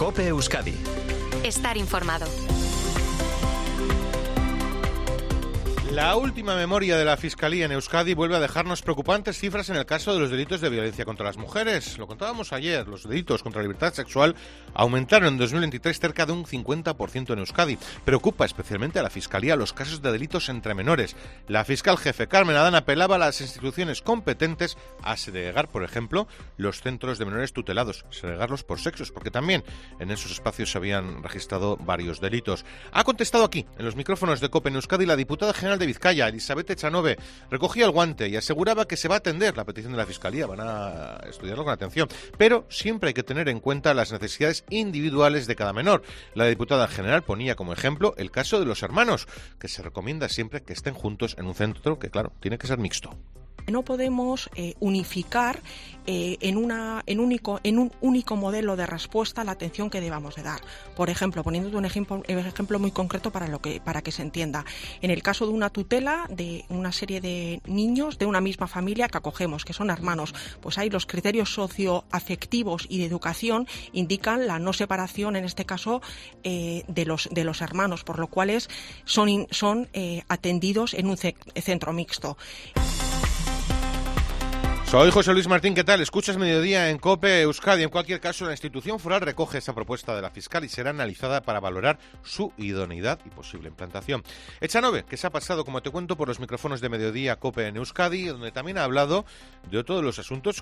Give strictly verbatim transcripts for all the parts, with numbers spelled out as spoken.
COPE Euskadi. Estar informado. La última memoria de la Fiscalía en Euskadi vuelve a dejarnos preocupantes cifras en el caso de los delitos de violencia contra las mujeres. Lo contábamos ayer, los delitos contra la libertad sexual aumentaron en dos mil veintitrés cerca de un cincuenta por ciento en Euskadi. Preocupa especialmente a la Fiscalía los casos de delitos entre menores. La fiscal jefe Carmen Adán apelaba a las instituciones competentes a segregar, por ejemplo, los centros de menores tutelados, segregarlos por sexos, porque también en esos espacios se habían registrado varios delitos. Ha contestado aquí, en los micrófonos de COPE en Euskadi, la diputada general de Vizcaya, Elizabeth Echanove, recogía el guante y aseguraba que se va a atender la petición de la Fiscalía, van a estudiarlo con atención, pero siempre hay que tener en cuenta las necesidades individuales de cada menor. La diputada general ponía como ejemplo el caso de los hermanos, que se recomienda siempre que estén juntos en un centro que, claro, tiene que ser mixto. No podemos eh, unificar eh, en, una, en, único, en un único modelo de respuesta la atención que debamos de dar. Por ejemplo, poniéndote un ejemplo, un ejemplo muy concreto para, lo que, para que se entienda. En el caso de una tutela de una serie de niños de una misma familia que acogemos, que son hermanos, pues ahí los criterios socioafectivos y de educación indican la no separación, en este caso, eh, de, los, de los hermanos, por lo cual son, son eh, atendidos en un ce- centro mixto. Soy José Luis Martín, ¿qué tal? Escuchas Mediodía en COPE Euskadi. En cualquier caso, la institución foral recoge esa propuesta de la fiscal y será analizada para valorar su idoneidad y posible implantación. Echanove, que se ha pasado, como te cuento, por los micrófonos de Mediodía COPE en Euskadi, donde también ha hablado de otro de los asuntos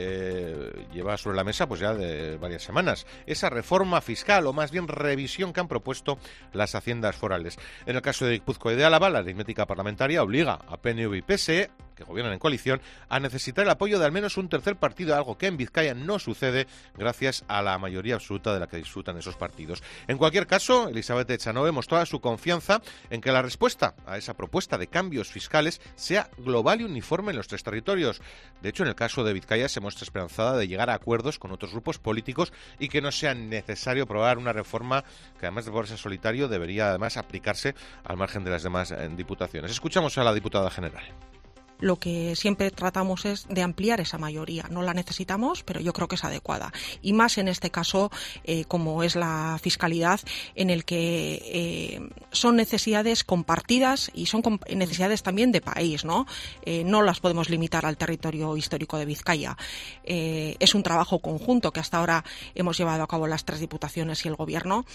que lleva sobre la mesa pues ya de varias semanas. Esa reforma fiscal, o más bien revisión que han propuesto las haciendas forales. En el caso de Guipúzcoa y de Álava, la aritmética parlamentaria obliga a P N V y P S E, que gobiernan en coalición, a necesitar el apoyo de al menos un tercer partido, algo que en Vizcaya no sucede gracias a la mayoría absoluta de la que disfrutan esos partidos. En cualquier caso, Elizabeth Echanove mostraba su confianza en que la respuesta a esa propuesta de cambios fiscales sea global y uniforme en los tres territorios. De hecho, en el caso de Vizcaya se muestra esperanzada de llegar a acuerdos con otros grupos políticos y que no sea necesario aprobar una reforma que, además de ponerse solitario, debería además aplicarse al margen de las demás eh, diputaciones. Escuchamos a la diputada general. Lo que siempre tratamos es de ampliar esa mayoría. No la necesitamos, pero yo creo que es adecuada. Y más en este caso, eh, como es la fiscalidad, en el que eh, son necesidades compartidas y son comp- necesidades también de país, ¿no? Eh, no las podemos limitar al territorio histórico de Vizcaya. Eh, es un trabajo conjunto que hasta ahora hemos llevado a cabo las tres diputaciones y el gobierno.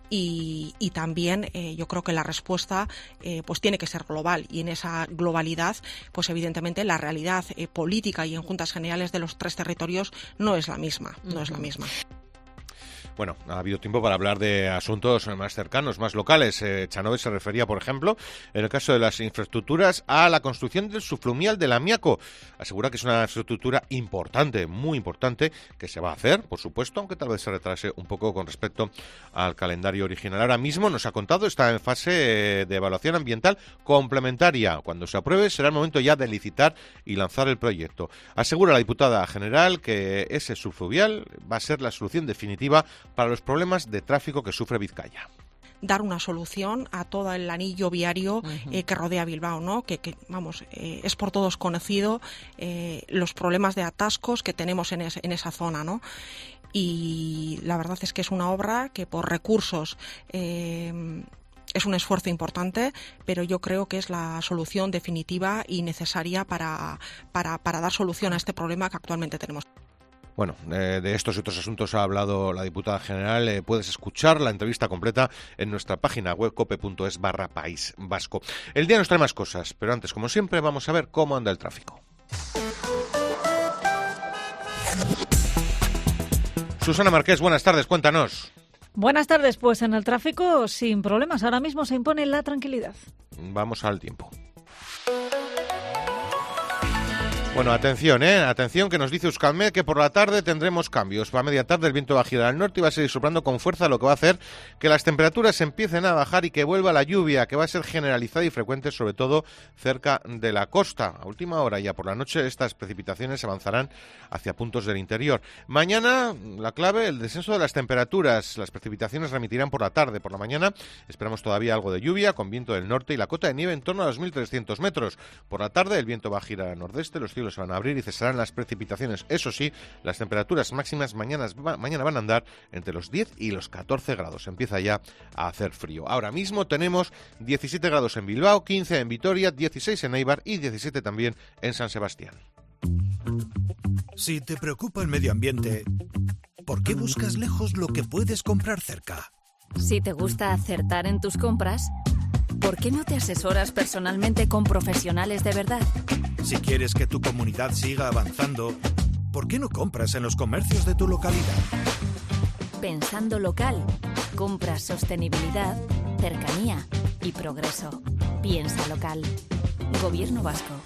Y, y también eh, yo creo que la respuesta eh, pues tiene que ser global. Y en esa globalidad, pues evidentemente la realidad eh, política y en juntas generales de los tres territorios no es la misma, no es la misma. Bueno, ha habido tiempo para hablar de asuntos más cercanos, más locales. Eh, Echanove se refería, por ejemplo, en el caso de las infraestructuras, a la construcción del subfluvial del Amiaco. Asegura que es una infraestructura importante, muy importante, que se va a hacer, por supuesto, aunque tal vez se retrase un poco con respecto al calendario original. Ahora mismo, nos ha contado, está en fase de evaluación ambiental complementaria. Cuando se apruebe, será el momento ya de licitar y lanzar el proyecto. Asegura la diputada general que ese subfluvial va a ser la solución definitiva para los problemas de tráfico que sufre Vizcaya. Dar una solución a todo el anillo viario uh-huh. eh, que rodea Bilbao, ¿no? Que, que vamos, eh, es por todos conocido eh, los problemas de atascos que tenemos en, es, en esa zona, ¿no? Y la verdad es que es una obra que por recursos eh, es un esfuerzo importante, pero yo creo que es la solución definitiva y necesaria para, para, para dar solución a este problema que actualmente tenemos. Bueno, eh, de estos y otros asuntos ha hablado la diputada general. Eh, puedes escuchar la entrevista completa en nuestra página web cope.es barra País Vasco. El día nos trae más cosas, pero antes, como siempre, vamos a ver cómo anda el tráfico. Susana Marqués, buenas tardes, cuéntanos. Buenas tardes, pues en el tráfico sin problemas. Ahora mismo se impone la tranquilidad. Vamos al tiempo. Bueno, atención, ¿eh? Atención, que nos dice Euskalmet que por la tarde tendremos cambios. A media tarde el viento va a girar al norte y va a seguir soplando con fuerza, lo que va a hacer que las temperaturas empiecen a bajar y que vuelva la lluvia, que va a ser generalizada y frecuente, sobre todo cerca de la costa. A última hora, ya por la noche, estas precipitaciones avanzarán hacia puntos del interior. Mañana, la clave, el descenso de las temperaturas. Las precipitaciones remitirán por la tarde. Por la mañana esperamos todavía algo de lluvia, con viento del norte y la cota de nieve en torno a dos mil trescientos metros. Por la tarde el viento va a girar al nordeste, los cielos cielos se van a abrir y cesarán las precipitaciones. Eso sí, las temperaturas máximas mañana, mañana van a andar entre los diez y los catorce grados. Empieza ya a hacer frío. Ahora mismo tenemos diecisiete grados en Bilbao, quince en Vitoria, dieciséis en Eibar y diecisiete también en San Sebastián. Si te preocupa el medio ambiente, ¿por qué buscas lejos lo que puedes comprar cerca? Si te gusta acertar en tus compras, ¿por qué no te asesoras personalmente con profesionales de verdad? Si quieres que tu comunidad siga avanzando, ¿por qué no compras en los comercios de tu localidad? Pensando local, compras sostenibilidad, cercanía y progreso. Piensa local. Gobierno vasco.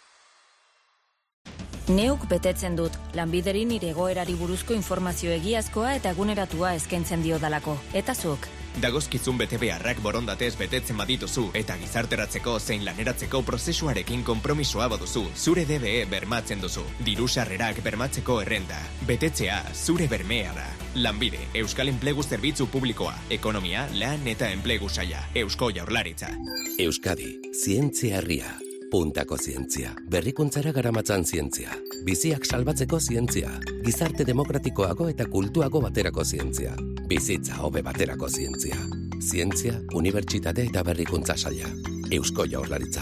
Neuk betetzen dut, lanbideri nire egoerari buruzko informazio egiazkoa eta eguneratua eskaintzen diodalako. Eta zuk? Dagozkizun betebeharrak borondatez betetzen badituzu eta gizarteratzeko zein laneratzeko prozesuarekin konpromisoa baduzu, zure D B E bermatzen duzu. Diru sarrerak bermatzeko errenta. Betetzea zure bermea da. Lanbide, Euskal Enplegu Zerbitzu Publikoa, Ekonomia, Lan eta Enplegu Saila, Eusko Jaurlaritza. Euskadi, zientzia herria. Puntako zientzia, berrikuntzara garamatzan zientzia, biziak salbatzeko zientzia, gizarte demokratikoago eta kultuago baterako zientzia, bizitza hobe baterako zientzia, zientzia, unibertsitate eta berrikuntza saila, Eusko Jaurlaritza.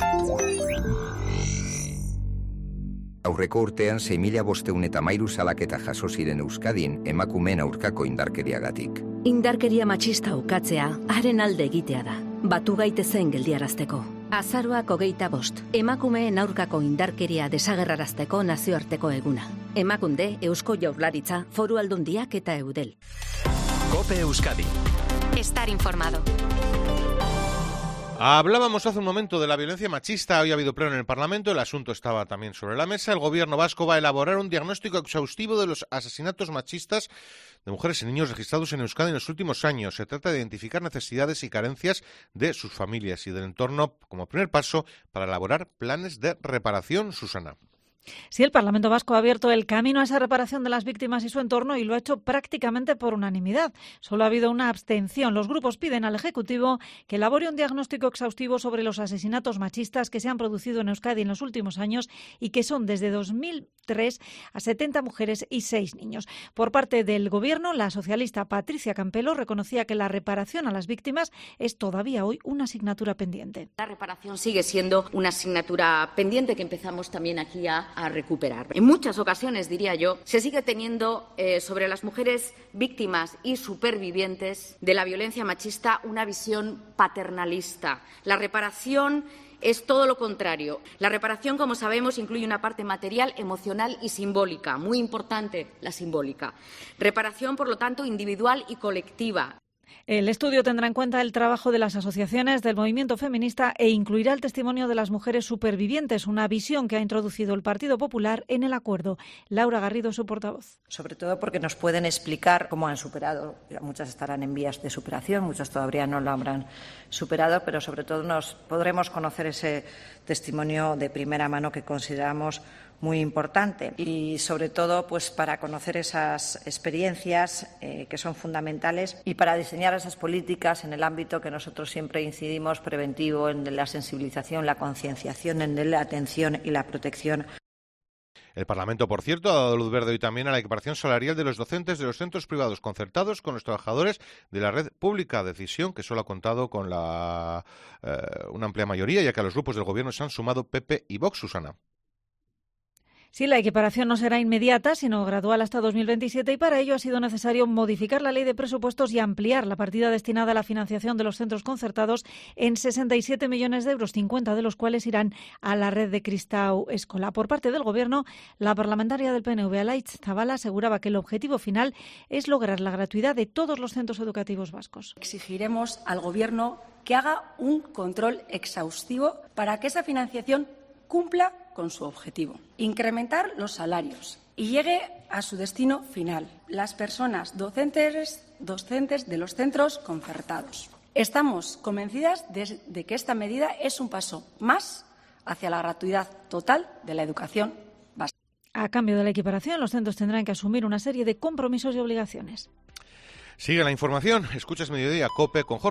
Aurreko urtean sei mila bostehun eta hamairu salaketa jaso ziren Euskadin emakumeen aurkako indarkeriagatik. Indarkeria matxista ukatzea, haren alde egitea da, batu gaitezen geldiarazteko. Azaroak hogeita bost, emakumeen aurkako indarkeria desagerrarazteko nazioarteko eguna. Emakunde, Eusko Jaurlaritza, Foru Aldundiak eta Eudel. COPE Euskadi. Estar informado. Hablábamos hace un momento de la violencia machista, hoy ha habido pleno en el Parlamento, el asunto estaba también sobre la mesa. El Gobierno vasco va a elaborar un diagnóstico exhaustivo de los asesinatos machistas de mujeres y niños registrados en Euskadi en los últimos años. Se trata de identificar necesidades y carencias de sus familias y del entorno como primer paso para elaborar planes de reparación. Susana. Sí, el Parlamento Vasco ha abierto el camino a esa reparación de las víctimas y su entorno y lo ha hecho prácticamente por unanimidad. Solo ha habido una abstención. Los grupos piden al Ejecutivo que elabore un diagnóstico exhaustivo sobre los asesinatos machistas que se han producido en Euskadi en los últimos años y que son desde dos mil tres a setenta mujeres y seis niños. Por parte del Gobierno, la socialista Patricia Campelo reconocía que la reparación a las víctimas es todavía hoy una asignatura pendiente. La reparación sigue siendo una asignatura pendiente que empezamos también aquí a a recuperar. En muchas ocasiones, diría yo, se sigue teniendo eh, sobre las mujeres víctimas y supervivientes de la violencia machista una visión paternalista. La reparación es todo lo contrario. La reparación, como sabemos, incluye una parte material, emocional y simbólica. Muy importante la simbólica. Reparación, por lo tanto, individual y colectiva. El estudio tendrá en cuenta el trabajo de las asociaciones del movimiento feminista e incluirá el testimonio de las mujeres supervivientes, una visión que ha introducido el Partido Popular en el acuerdo. Laura Garrido, su portavoz. Sobre todo porque nos pueden explicar cómo han superado. Muchas estarán en vías de superación, muchas todavía no lo habrán superado, pero sobre todo nos podremos conocer ese testimonio de primera mano que consideramos muy importante y sobre todo pues para conocer esas experiencias eh, que son fundamentales y para diseñar esas políticas en el ámbito que nosotros siempre incidimos preventivo, en la sensibilización, la concienciación, en la atención y la protección. El Parlamento, por cierto, ha dado luz verde hoy también a la equiparación salarial de los docentes de los centros privados concertados con los trabajadores de la red pública, decisión que solo ha contado con la, eh, una amplia mayoría, ya que a los grupos del Gobierno se han sumado P P y Vox. Susana. Sí, la equiparación no será inmediata, sino gradual hasta dos mil veintisiete y para ello ha sido necesario modificar la ley de presupuestos y ampliar la partida destinada a la financiación de los centros concertados en sesenta y siete millones de euros, cincuenta de los cuales irán a la red de Kristau Eskola. Por parte del Gobierno, la parlamentaria del P N V, Alaitz Zabala, aseguraba que el objetivo final es lograr la gratuidad de todos los centros educativos vascos. Exigiremos al Gobierno que haga un control exhaustivo para que esa financiación cumpla con su objetivo, incrementar los salarios y llegue a su destino final, las personas docentes, docentes de los centros concertados. Estamos convencidas de, de que esta medida es un paso más hacia la gratuidad total de la educación básica. A cambio de la equiparación, los centros tendrán que asumir una serie de compromisos y obligaciones. Sigue la información. Escuchas Mediodía, COPE con Jorge.